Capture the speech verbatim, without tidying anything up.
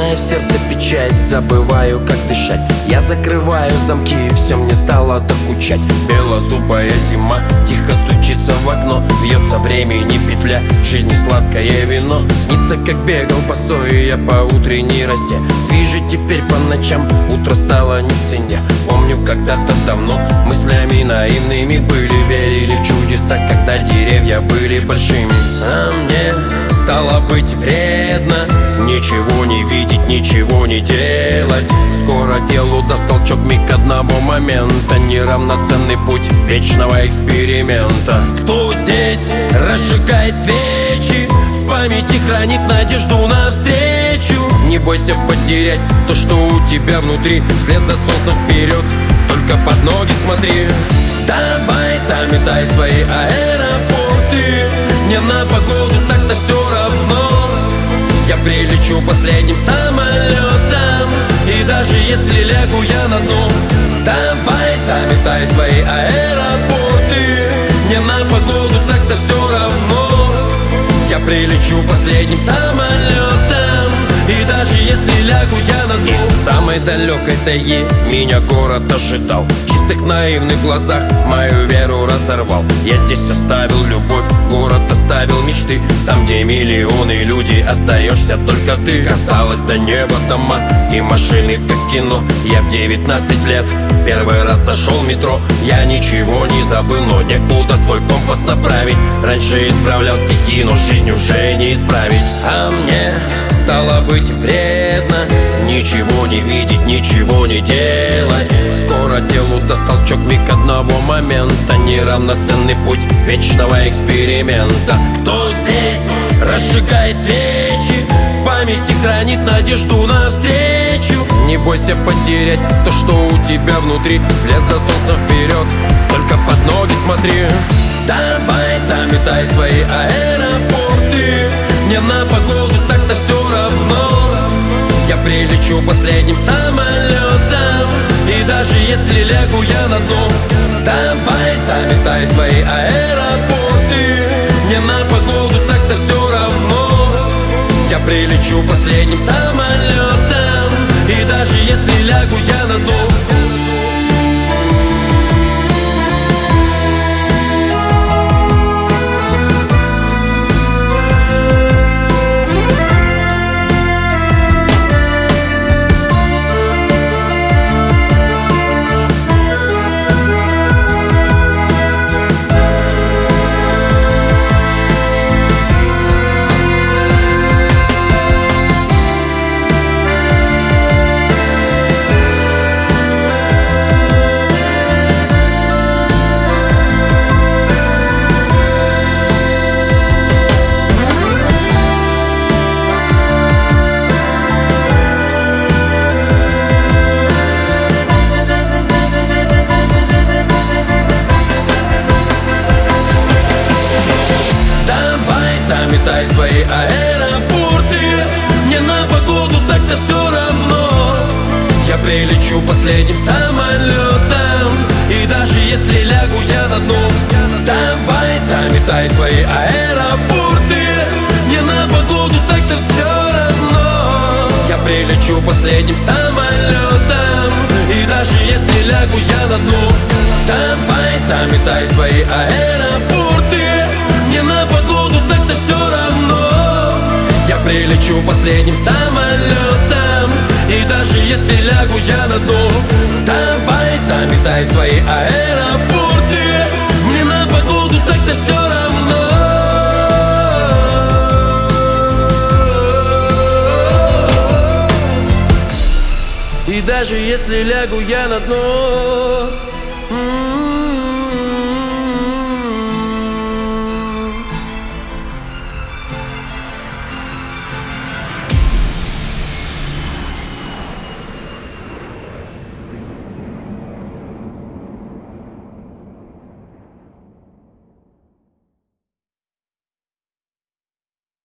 Зная в сердце печать, забываю, как дышать. Я закрываю замки, и все мне стало докучать. Белозубая зима тихо стучится в окно. Вьется времени петля, жизни сладкое вино. Снится, как бегал босой я по утренней росе. Движет теперь по ночам, утро стало не в цене. Помню, когда-то давно мыслями наивными были. Верили в чудеса, когда деревья были большими. А мне стало быть вредно ничего не видеть, ничего не делать. Скоро делу даст толчок миг одного момента. Неравноценный путь вечного эксперимента. Кто здесь разжигает свечи, в памяти хранит надежду навстречу? Не бойся потерять то, что у тебя внутри. Вслед за солнцем вперед, только под ноги смотри. Давай заметай свои аэропорты. Мне на погоду так-то все равно. Я прилечу последним самолетом, и даже если лягу я на дно. Давай заметай свои аэропорты. Мне на погоду так-то все равно. Я прилечу последним самолетом, и даже если лягу я на дно. Из самой далекой тайги меня город ожидал. В чистых наивных глазах мою веру разорвал. Я здесь оставил любовь, город оставил мечты. Там, где миллионы людей, остаешься только ты. Казалось, до неба дома и машины, как кино. Я в девятнадцать лет первый раз зашел в метро. Я ничего не забыл, но некуда свой компас направить. Раньше исправлял стихи, но жизнь уже не исправить. А мне стало быть вредно ничего не видеть, ничего не делать. Скоро делу даст толчок миг одного момента. Неравноценный путь вечного эксперимента. Кто здесь разжигает свечи, в памяти хранит надежду навстречу? Не бойся потерять то, что у тебя внутри. Вслед за солнцем вперед, только под ноги смотри. Давай заметай свои аэропорты. Мне на погоду так-то все равно. Я прилечу последним самолетом, и даже если лягу я на дно. Давай заметай свои аэропорты. Мне на погоду так-то все равно. Я прилечу последним самолетом, и даже если лягу я на дно. Заметай свои аэропорты. Мне на погоду так-то все равно. Я прилечу последним самолетом, и даже если лягу я на дно. Давай заметай свои аэропорты. Мне на погоду так-то все равно. Я прилечу последним самолетом, и даже если лягу я на дно. Давай заметай свои аэропорты. Мне на погоду так-то все равно. Я прилечу последним самолетом, и даже если лягу я на дно. Давай заметай свои аэропорты. Мне на погоду так-то все равно. И даже если лягу я на дно.